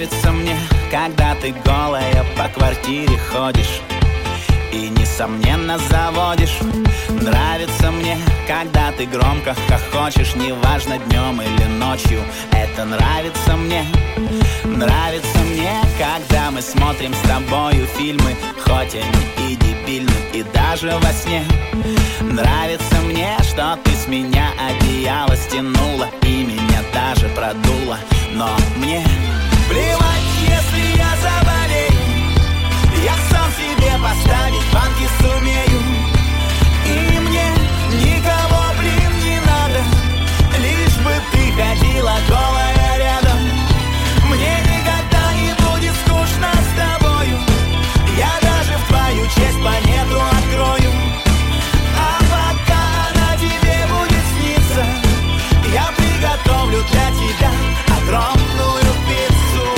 Нравится мне, когда ты голая по квартире ходишь и, несомненно, заводишь. Нравится мне, когда ты громко хохочешь, неважно, днем или ночью. Это нравится мне. Нравится мне, когда мы смотрим с тобою фильмы, хоть они и дебильны, и даже во сне. Нравится мне, что ты с меня одеяло стянула и меня даже продула. Но мне плевать, если я заболею, я сам себе поставить банки сумею. И мне никого, блин, не надо, лишь бы ты ходила голая рядом. Мне никогда не будет скучно с тобою, я даже в твою честь планету открою. А пока она тебе будет сниться, я приготовлю для тебя огромную пиццу.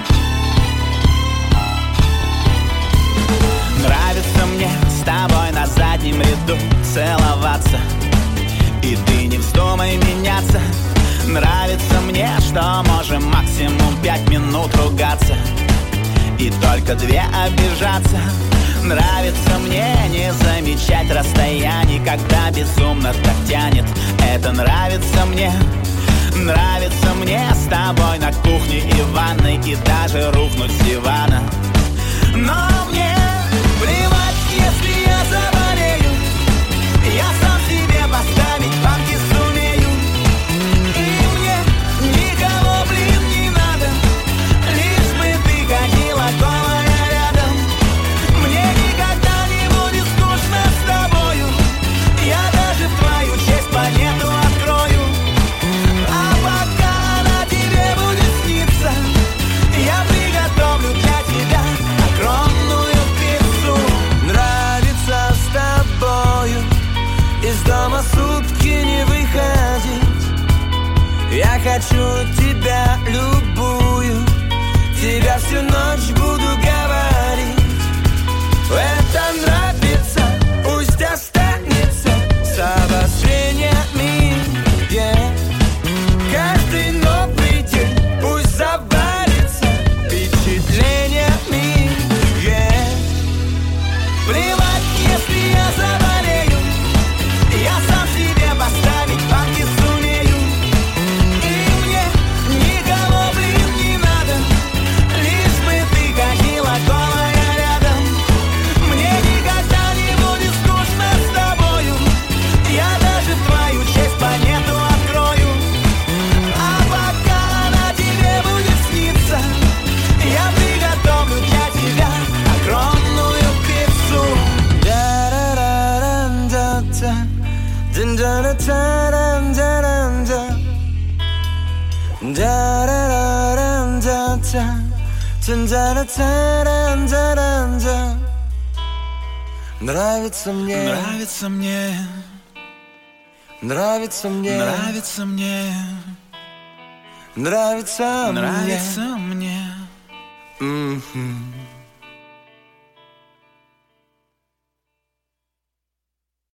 Нравится мне с тобой на заднем ряду целоваться, и ты не вздумай меняться. Нравится мне, что можем максимум 5 минут ругаться и только 2 обижаться. Нравится мне не замечать расстояний, когда безумно так тянет. Это нравится мне. Нравится мне с тобой на кухне и ванной, и даже рухнуть с дивана. Но мне плевать, если я заболею, я сам себе поставить банки сумею. И мне никого, блин, не надо, лишь бы ты ходила голая рядом. Мне никогда не будет скучно с тобою, я даже в твою честь планету открою. А пока она тебе будет сниться, я приготовлю для тебя огромную пиццу. Нравится с тобою из дома сутки не выходить. Я хочу тебя любую, тебя всю ночь буду говорить. Это нравится, пусть останется с обострениями, yeah. Каждый новый день пусть завалится впечатлениями, yeah. Плевать, если я заболею, я сам себе поставить банки сумею. И мне никого, блин, не надо, лишь бы ты ходила голая рядом. Мне никогда не будет скучно с тобою, я даже в твою честь планету открою. А пока она тебе будет сниться, я приготовлю для тебя огромную пиццу. Нравится мне, нравится мне, нравится мне, нравится мне, нравится мне, нравится мне.